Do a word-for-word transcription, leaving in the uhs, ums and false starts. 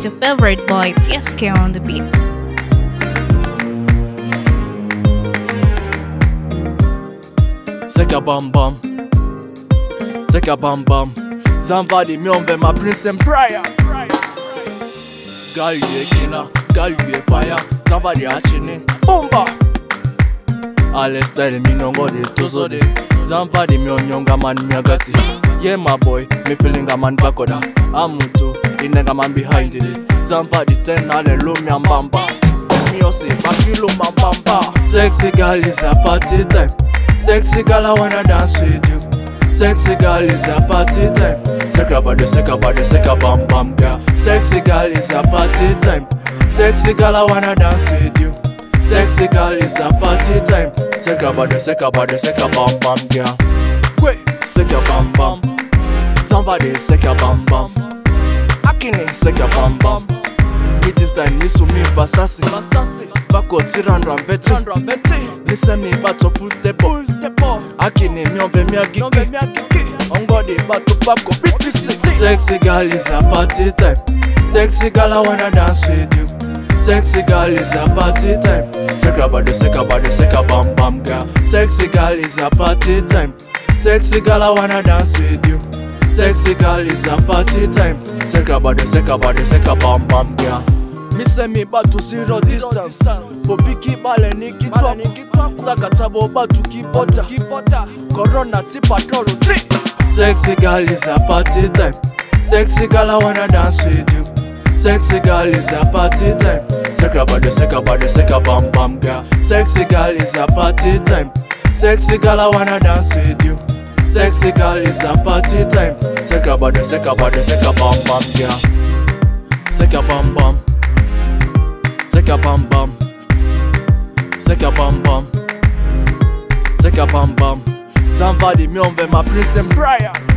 your favorite boy, P S K on the beat. Seka bam bam, seka bam bam. Zamvadi myomve ma prince and prior. Girl you a killer, girl you a fire. Zamvadi a chini, bomba. All style me no go de tozo de. Zamvadi me onyonga man me agati. Yeah my boy, me feeling a man bakoda. Amutu, inenga man behind it. Zamvadi ten ale lo me ambamba. Me ose, makilo mambamba. Sexy girl is a party time. Sexy girl, I wanna dance with you. Sexy girl is a party time. Seka body, seka body, seka bam bam girl. Sexy girl is a party time. Sexy girl, I wanna dance with you. Sexy girl is a party time. Seka body, seka body, seka bam bam girl. Wait, seka bam bam. Somebody seka bam bam. Akine seka bam bam. It is time ni sumi vasasi. Vasasi. Bako tiran rambeti. Rambeti. Listen me bato full tepo. Akine myombe myagiki. Ongodi bato pako B T C. Sexy girl is a party time. Sexy girl I wanna dance with you. Sexy girl is a party time. Seka body, seka body, seka bam bam girl. Sexy girl is a party time. Sexy girl I wanna dance with you. Sexy girl is a party time. Seka body, seka body, seka bam bam girl. Me say me back to zero distance. Bobiki bale niki twapo. Saka tabo batu kibota. Corona tipa toro zi. Sexy girl is a party time. Sexy girl I wanna dance with you. Sexy girl is a party time. Seka body, seka body, seka bam bam girl. Sexy girl is a party time. Sexy girl I wanna dance with you. Sexy girl is a party time. Seka body, seka body, seka bam bam girl. Seka bam bam. Seka bam bam. Seka bam bam. Seka bam bam. Zamvadi myomve ma prince and prior.